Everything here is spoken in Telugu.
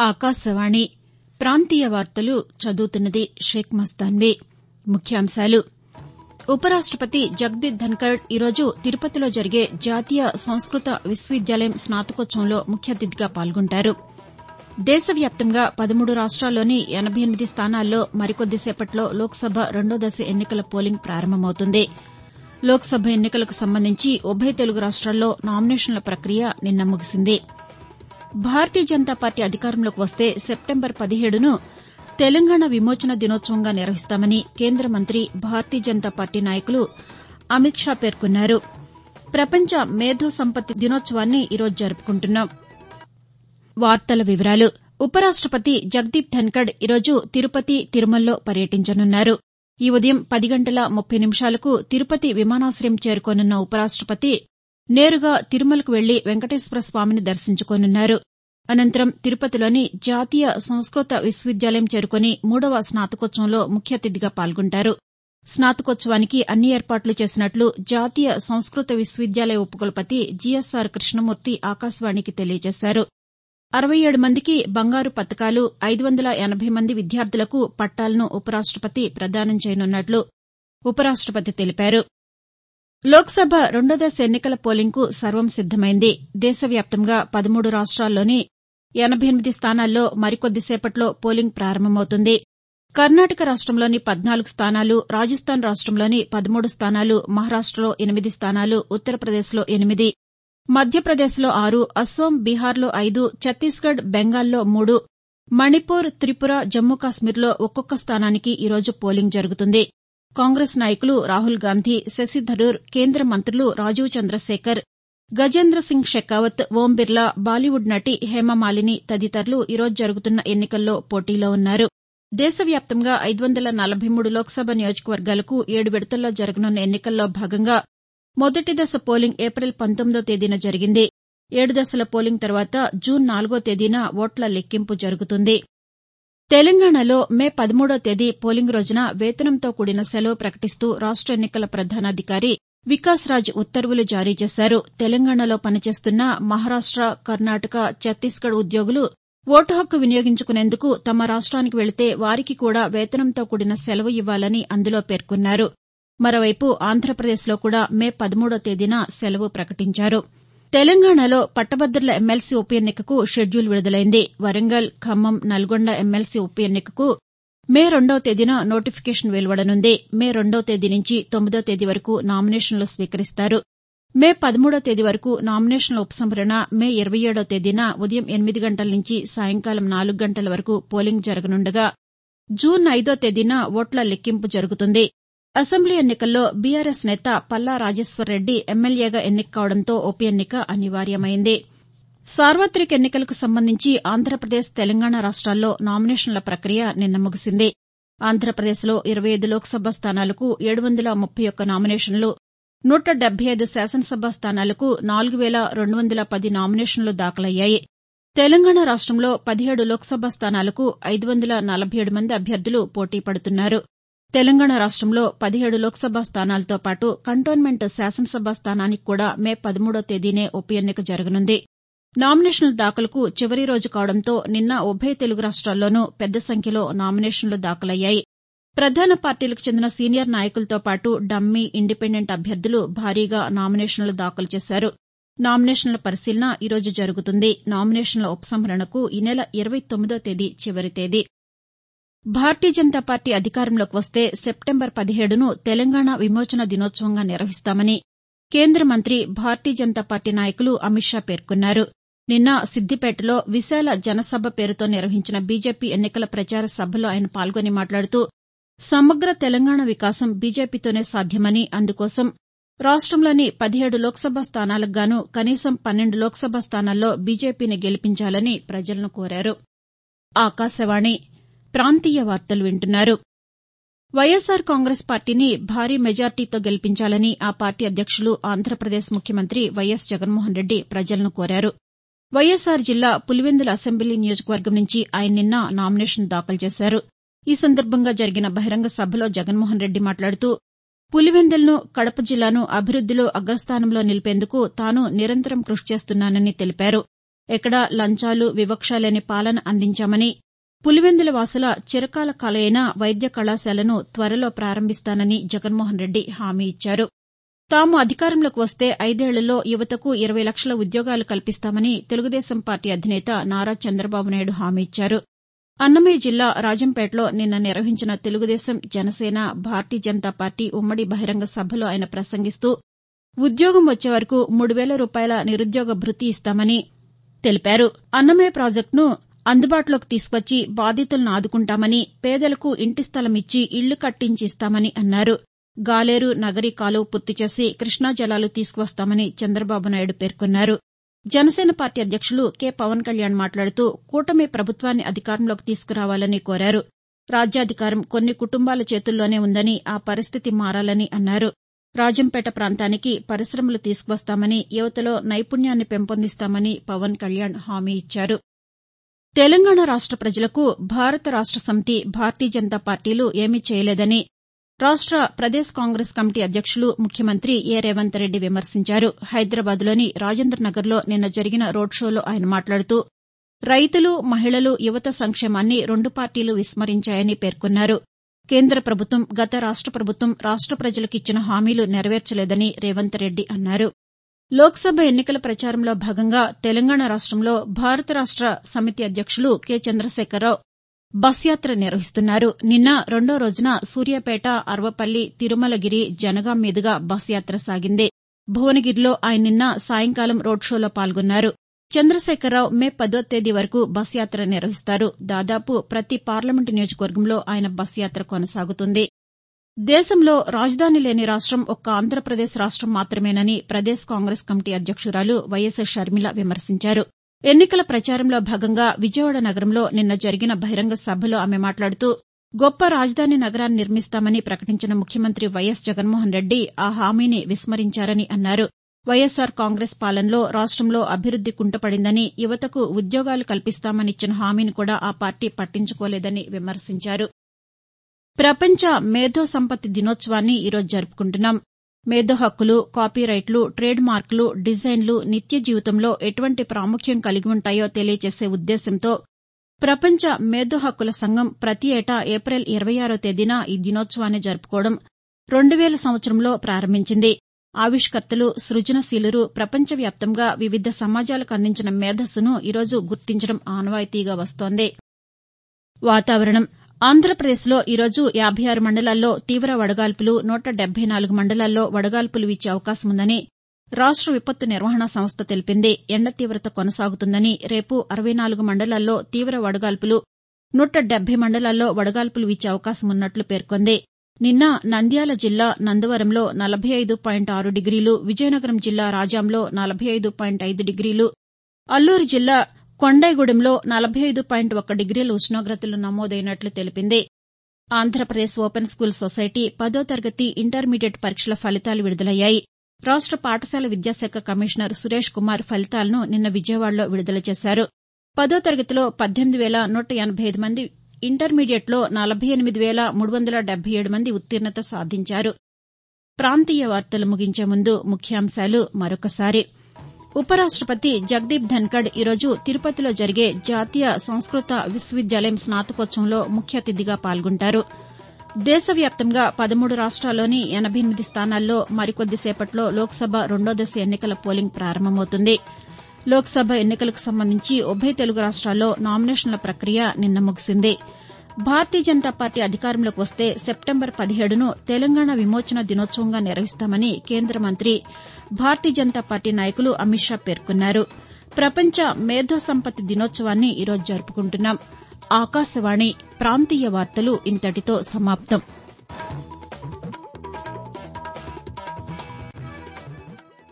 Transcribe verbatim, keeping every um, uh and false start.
ఆకాశవాణి ప్రాంతీయ వార్తలు చదువుతున్నది షేక్ మస్తాన్వి. ముఖ్యాంశాలు ఉపరాష్టపతి జగదీప్ ధన్కర్ ఈరోజు తిరుపతిలో జరిగే జాతీయ సంస్కృత విశ్వవిద్యాలయం స్నాతకోత్సవంలో ముఖ్య అతిథిగా పాల్గొంటారు. దేశవ్యాప్తంగా పదమూడు రాష్ట్రాల్లోని ఎనబై ఎనిమిది స్థానాల్లో మరికొద్ది సేపట్లో లోక్సభ రెండో దశ ఎన్నికల పోలింగ్ ప్రారంభమవుతుంది. లోక్సభ ఎన్నికలకు సంబంధించి ఉభయ తెలుగు రాష్ట్రాల్లో నామినేషన్ల ప్రక్రియ నిన్న ముగిసింది. భారతీయ జనతా పార్టీ అధికారంలోకి వస్తే సెప్టెంబర్ పదిహేడును తెలంగాణ విమోచన దినోత్సవంగా నిర్వహిస్తామని కేంద్ర మంత్రి భారతీయ జనతా పార్టీ నాయకులు అమిత్ షా పేర్కొన్నారు. ప్రపంచ మేధో సంపత్తి దినోత్సవాన్ని ఈరోజు జరుపుకుంటున్నాం. ఉపరాష్టపతి జగదీప్ ధన్కర్ ఈరోజు తిరుపతి, తిరుమలలో పర్యటించనున్నారు. ఈ ఉదయం పది గంటల ముప్పై నిమిషాలకు తిరుపతి విమానాశయం చేరుకోనున్న ఉపరాష్టపతి నేరుగా తిరుమలకు వెళ్లి వెంకటేశ్వర స్వామిని దర్శించుకోనున్నారు. అనంతరం తిరుపతిలోని జాతీయ సంస్కృత విశ్వవిద్యాలయం చేరుకుని మూడవ స్నాతకోత్సవంలో ముఖ్య అతిథిగా పాల్గొంటారు. స్నాతకోత్సవానికి అన్ని ఏర్పాట్లు చేసినట్లు జాతీయ సంస్కృత విశ్వవిద్యాలయ ఉపకులపతి జీఎస్ఆర్ కృష్ణమూర్తి ఆకాశవాణికి తెలియజేశారు. అరవై ఏడు మందికి బంగారు పతకాలు, ఐదు వందల ఎనబై మంది విద్యార్థులకు పట్టాలను ఉపరాష్టపతి ప్రదానం చేయనున్నట్లు ఉపరాష్టపతి తెలిపారు. లోక్సభ రెండో దశ ఎన్నికల పోలింగ్కు సర్వం సిద్దమైంది. దేశవ్యాప్తంగా పదమూడు రాష్ట్రాల్లోని ఎనబై ఎనిమిది స్థానాల్లో మరికొద్ది సేపట్లో పోలింగ్ ప్రారంభమవుతుంది. కర్ణాటక రాష్టంలోని పద్నాలుగు స్థానాలు, రాజస్థాన్ రాష్టంలోని పదమూడు స్థానాలు, మహారాష్టలో ఎనిమిది స్థానాలు, ఉత్తరప్రదేశ్లో ఎనిమిది, మధ్యప్రదేశ్లో ఆరు, అస్సోం, బీహార్లో ఐదు, ఛత్తీస్గఢ్, బెంగాల్లో మూడు, మణిపూర్, త్రిపుర, జమ్మూ కశ్మీర్లో ఒక్కొక్క స్థానానికి ఈరోజు పోలింగ్ జరుగుతుంది. కాంగ్రెస్ నాయకులు రాహుల్ గాంధీ, శశి థరూర్, కేంద్ర మంత్రులు రాజీవ్ చంద్రశేఖర్, గజేంద్ర సింగ్ షెకావత్, ఓం బిర్లా, బాలీవుడ్ నటి హేమమాలిని తదితరులు ఈరోజు జరుగుతున్న ఎన్నికల్లో పోటీలో ఉన్నారు. దేశవ్యాప్తంగా ఐదు వందల నలబై మూడు లోక్సభ నియోజకవర్గాలకు ఏడు విడతల్లో జరగనున్న ఎన్నికల్లో భాగంగా మొదటి దశ పోలింగ్ ఏప్రిల్ పంతొమ్మిదో తేదీన జరిగింది. ఏడు దశల పోలింగ్ తర్వాత జూన్ నాలుగో తేదీన ఓట్ల లెక్కింపు జరుగుతుంది. తెలంగాణలో మే పదమూడో తేదీ పోలింగ్ రోజున వేతనంతో కూడిన సెలవు ప్రకటిస్తూ రాష్ట ఎన్నికల ప్రధానాధికారి వికాస్ రాజ్ ఉత్తర్వులు జారీ చేశారు. తెలంగాణలో పనిచేస్తున్న మహారాష్ట, కర్ణాటక, ఛత్తీస్గఢ్ ఉద్యోగులు ఓటు హక్కు వినియోగించుకునేందుకు తమ రాష్ట్రానికి వెళితే వారికి కూడా వేతనంతో కూడిన సెలవు ఇవ్వాలని అందులో పేర్కొన్నారు. మరోవైపు ఆంధ్రప్రదేశ్లో కూడా మే పదమూడో తేదీన సెలవు ప్రకటించారు. తెలంగాణలో పట్టభద్రుల ఎమ్మెల్సీ ఉప ఎన్నికకు షెడ్యూల్ విడుదలైంది. వరంగల్, ఖమ్మం, నల్గొండ ఎమ్మెల్సీ ఉప ఎన్నికకు మే రెండో తేదీన నోటిఫికేషన్ వెలువడనుంది. మే రెండో తేదీ నుంచి తొమ్మిదో తేదీ వరకు నామినేషన్లు స్వీకరిస్తారు. మే పదమూడో తేదీ వరకు నామినేషన్ల ఉపసంహరణ, మే ఇరవై ఏడో తేదీన ఉదయం ఎనిమిది గంటల నుంచి సాయంకాలం నాలుగు గంటల వరకు పోలింగ్ జరగనుండగా జూన్ ఐదో తేదీన ఓట్ల లెక్కింపు జరుగుతుంది. అసెంబ్లీ ఎన్నికల్లో బీఆర్ఎస్ నేత పల్లా రాజేశ్వర్రెడ్డి ఎమ్మెల్యేగా ఎన్నిక కావడంతో ఉప ఎన్నిక అనివార్యమైంది. సార్వతిక ఎన్నికలకు సంబంధించి ఆంధ్రప్రదేశ్, తెలంగాణ రాష్ట్రాల్లో నామినేషన్ల ప్రక్రియ నిన్న ముగిసింది. ఆంధ్రప్రదేశ్లో ఇరవై ఐదు లోక్సభ స్థానాలకు ఏడు వందల ముప్పై ఒక్క నామినేషన్లు, నూట డెబ్బై ఐదు శాసనసభ స్థానాలకు నాలుగు వేల రెండు వందల పది నామినేషన్లు దాఖలయ్యాయి. తెలంగాణ రాష్టంలో పదిహేడు లోక్సభ స్థానాలకు ఐదు వందల నలబై ఏడు మంది అభ్యర్థులు పోటీ పడుతున్నారు. తెలంగాణ రాష్టంలో పదిహేడు లోక్సభ స్థానాలతో పాటు కంటోన్మెంట్ శాసనసభ స్థానానికి కూడా మే పదమూడో తేదీనే ఉప ఎన్నిక జరగనుంది. నామినేషన్ల దాఖలుకు చివరి రోజు కావడంతో నిన్న ఉభయ తెలుగు రాష్ట్రాల్లోనూ పెద్ద సంఖ్యలో నామినేషన్లు దాఖలయ్యాయి. ప్రధాన పార్టీలకు చెందిన సీనియర్ నాయకులతో పాటు డమ్మీ, ఇండిపెండెంట్ అభ్యర్థులు భారీగా నామినేషన్లు దాఖలు చేశారు. నామినేషన్ల పరిశీలన ఈరోజు జరుగుతుంది. నామినేషన్ల ఉపసంహరణకు ఈ నెల ఇరవై తొమ్మిదో తేదీ చివరి తేదీ. భారతీయ జనతా పార్టీ అధికారంలోకి వస్తే సెప్టెంబర్ పదిహేడును తెలంగాణ విమోచన దినోత్సవంగా నిర్వహిస్తామని కేంద్ర మంత్రి భారతీయ జనతా పార్టీ నాయకులు అమిత్ షా పేర్కొన్నారు. నిన్న సిద్దిపేటలో విశాల జనసభ పేరుతో నిర్వహించిన బీజేపీ ఎన్నికల ప్రచార సభలో ఆయన పాల్గొని మాట్లాడుతూ సమగ్ర తెలంగాణ వికాసం బీజేపీతోనే సాధ్యమని, అందుకోసం రాష్టంలోని పదిహేడు లోక్సభ స్థానాలకు గాను కనీసం పన్నెండు లోక్సభ స్థానాల్లో బీజేపీని గెలిపించాలని ప్రజలను కోరారు. ఆకాశవాణి ప్రాంతీయ వార్తలు వింటున్నారు. వైఎస్సార్ కాంగ్రెస్ పార్టీని భారీ మెజార్టీతో గెలిపించాలని ఆ పార్టీ అధ్యక్షులు, ఆంధ్రప్రదేశ్ ముఖ్యమంత్రి వైఎస్ జగన్మోహన్రెడ్డి ప్రజలను కోరారు. వైఎస్సార్ జిల్లా పులివెందుల అసెంబ్లీ నియోజకవర్గం నుంచి ఆయన నిన్న నామినేషన్ దాఖలు చేశారు. ఈ సందర్భంగా జరిగిన బహిరంగ సభలో జగన్మోహన్రెడ్డి మాట్లాడుతూ పులివెందులను, కడప జిల్లాను అభివృద్దిలో అగ్రస్థానంలో నిలిపేందుకు తాను నిరంతరం కృషి చేస్తున్నానని తెలిపారు. ఎక్కడా లంచాలు వివక్ష లేని పాలన అందించామని, పులివెందుల వాసుల చిరకాల కలయైన వైద్య కళాశాలను త్వరలో ప్రారంభిస్తానని జగన్మోహన్రెడ్డి హామీ ఇచ్చారు. తాము అధికారంలోకి వస్తే ఐదేళ్లలో యువతకు ఇరవై లక్షల ఉద్యోగాలు కల్పిస్తామని తెలుగుదేశం పార్టీ అధినేత నారా చంద్రబాబు నాయుడు హామీ ఇచ్చారు. అన్నమయ్య జిల్లా రాజంపేటలో నిన్న నిర్వహించిన తెలుగుదేశం, జనసేన, భారతీయ జనతా పార్టీ ఉమ్మడి బహిరంగ సభలో ఆయన ప్రసంగిస్తూ ఉద్యోగం వచ్చే వరకు మూడు వేల రూపాయల నిరుద్యోగ భృతి ఇస్తామని తెలిపారు. అన్నమయ్య ప్రాజెక్టును అందుబాటులోకి తీసుకొచ్చి బాధితులను ఆదుకుంటామని, పేదలకు ఇంటి స్థలం ఇచ్చి ఇళ్లు కట్టించి ఇస్తామని అన్నారు. గాలేరు నగరి కాలువ పూర్తి చేసి కృష్ణా జలాలు తీసుకువస్తామని చంద్రబాబు నాయుడు పేర్కొన్నారు. జనసేన పార్టీ అధ్యక్షులు కె పవన్ కళ్యాణ్ మాట్లాడుతూ కూటమి ప్రభుత్వాన్ని అధికారంలోకి తీసుకురావాలని కోరారు. రాజ్యాధికారం కొన్ని కుటుంబాల చేతుల్లోనే ఉందని, ఆ పరిస్థితి మారాలని అన్నారు. రాజంపేట ప్రాంతానికి పరిశ్రమలు తీసుకువస్తామని, యువతలో నైపుణ్యాన్ని పెంపొందిస్తామని పవన్ కళ్యాణ్ హామీ ఇచ్చారు. తెలంగాణ రాష్ట ప్రజలకు భారత రాష్ట సమితి, భారతీయ జనతా పార్టీలు ఏమీ చేయలేదని రాష్ట ప్రదేశ్ కాంగ్రెస్ కమిటీ అధ్యక్షులు, ముఖ్యమంత్రి ఏ రేవంత్ రెడ్డి విమర్శించారు. హైదరాబాద్లోని రాజేంద్రనగర్లో నిన్న జరిగిన రోడ్ షోలో ఆయన మాట్లాడుతూ రైతులు, మహిళలు, యువత సంక్షేమాన్ని రెండు పార్టీలు విస్మరించాయని పేర్కొన్నారు. కేంద్ర ప్రభుత్వం, గత రాష్ట ప్రభుత్వం రాష్ట ప్రజలకు ఇచ్చిన హామీలు నెరవేర్చలేదని రేవంత్ రెడ్డి అన్నారు. లోక్సభ ఎన్నికల ప్రచారంలో భాగంగా తెలంగాణ రాష్టంలో భారత రాష్ట సమితి అధ్యక్షులు కె చంద్రశేఖరరావు బస్ యాత్ర నిర్వహిస్తున్నారు. నిన్న రెండో రోజున సూర్యాపేట, అర్వపల్లి, తిరుమలగిరి, జనగాం మీదుగా బస్ యాత్ర సాగింది. భువనగిరిలో ఆయన నిన్న సాయంకాలం రోడ్ షోలో పాల్గొన్నారు. చంద్రశేఖరరావు మే పదో తేదీ వరకు బస్ యాత్ర నిర్వహిస్తారు. దాదాపు ప్రతి పార్లమెంటు నియోజకవర్గంలో ఆయన బస్ యాత్ర కొనసాగుతుంది. దేశంలో రాజధాని లేని రాష్టం ఒక్క ఆంధ్రప్రదేశ్ రాష్టం మాత్రమేనని ప్రదేశ్ కాంగ్రెస్ కమిటీ అధ్యక్షురాలు వైఎస్ షర్మిల విమర్శించారు. ఎన్నికల ప్రచారంలో భాగంగా విజయవాడ నగరంలో నిన్న జరిగిన బహిరంగ సభలో ఆమె మాట్లాడుతూ గొప్ప రాజధాని నగరాన్ని నిర్మిస్తామని ప్రకటించిన ముఖ్యమంత్రి వైఎస్ జగన్మోహన్ రెడ్డి ఆ హామీని విస్మరించారని అన్నారు. వైఎస్సార్ కాంగ్రెస్ పాలనలో రాష్టంలో అభివృద్ది కుంటపడిందని, యువతకు ఉద్యోగాలు కల్పిస్తామనిచ్చిన హామీని కూడా ఆ పార్టీ పట్టించుకోలేదని విమర్శించారు. ప్రపంచ మేధో సంపత్తి దినోత్సవాన్ని ఈరోజు జరుపుకుంటున్నాం. మేధో హక్కులు, కాపీరైట్లు, ట్రేడ్ మార్కులు, డిజైన్లు నిత్య జీవితంలో ఎటువంటి ప్రాముఖ్యం కలిగి ఉంటాయో తెలియజేసే ఉద్దేశ్యంతో ప్రపంచ మేధో హక్కుల సంఘం ప్రతి ఏటా ఏప్రిల్ ఇరవై ఆరో తేదీన ఈ దినోత్సవాన్ని జరుపుకోవడం రెండు వేల సంవత్సరంలో ప్రారంభించింది. ఆవిష్కర్తలు, సృజనశీలురు ప్రపంచవ్యాప్తంగా వివిధ సమాజాలకు అందించిన మేధస్సును ఈరోజు గుర్తించడం ఆనవాయితీగా వస్తోంది. వాతావరణం. ఆంధ్రప్రదేశ్లో ఈరోజు యాభై ఆరు మండలాల్లో తీవ్ర వడగాల్పులు, నూట డెబ్బై నాలుగు మండలాల్లో వడగాల్పులు వీచే అవకాశం ఉందని రాష్ట విపత్తు నిర్వహణ సంస్థ తెలిపింది. ఎండ తీవ్రత కొనసాగుతుందని, రేపు అరవై నాలుగు మండలాల్లో తీవ్ర వడగాల్పులు, నూట డెబ్బై మండలాల్లో వడగాల్పులు వీచే అవకాశం ఉన్నట్లు పేర్కొంది. నిన్న నంద్యాల జిల్లా నందవరంలో నలభై ఐదు పాయింట్ ఆరు డిగ్రీలు, విజయనగరం జిల్లా రాజాంలో నలభై ఐదు పాయింట్ ఐదు డిగ్రీలు, అల్లూరు జిల్లా కొండైగూడెంలో నలభై ఐదు పాయింట్ ఒక్క డిగ్రీల ఉష్ణోగ్రతలు నమోదైనట్లు తెలిపింది. ఆంధ్రప్రదేశ్ ఓపెన్ స్కూల్ సొసైటీ పదో తరగతి, ఇంటర్మీడియట్ పరీక్షల ఫలితాలు విడుదలయ్యాయి. రాష్ట పాఠశాల విద్యాశాఖ కమిషనర్ సురేష్ కుమార్ ఫలితాలను నిన్న విజయవాడలో విడుదల చేశారు. పదో తరగతిలో పద్దెనిమిది వేల నూట ఎనబై ఐదు మంది, ఇంటర్మీడియట్లో నలభై ఎనిమిది వేల మూడు వందల డెబ్బై ఏడు మంది ఉత్తీర్ణత సాధించారు. ప్రాంతీయ వార్తలు ముగించే ముందు ముఖ్యాంశాలు మరొకసారి. ఉపరాష్టపతి జగదీప్ ధన్కడ్ ఈరోజు తిరుపతిలో జరిగే జాతీయ సంస్కృత విశ్వవిద్యాలయం స్నాతకోత్సవంలో ముఖ్య అతిథిగా పాల్గొంటారు. దేశవ్యాప్తంగా పదమూడు రాష్ట్రాల్లోని ఎనబై ఎనిమిది స్థానాల్లో మరికొద్ది సేపట్లో లోక్సభ రెండో దశ ఎన్నికల పోలింగ్ ప్రారంభమవుతుంది. లోక్సభ ఎన్నికలకు సంబంధించి ఉభయ తెలుగు రాష్ట్రాల్లో నామినేషన్ల ప్రక్రియ నిన్న ముగిసింది. భారతీయ జనతా పార్టీ అధికారంలోకి వస్తే సెప్టెంబర్ పదిహేడును తెలంగాణ విమోచన దినోత్సవంగా నిర్వహిస్తామని కేంద్ర మంత్రి, భారతీయ జనతా పార్టీ నాయకులు అమిత్ షా పేర్కొన్నారు. ప్రపంచ మేధో సంపత్తి దినోత్సవాన్ని ఈరోజు జరుపుకుంటున్నాం. ఆకాశవాణి ప్రాంతీయ వార్తలు ఇంతటితో సమాప్తం.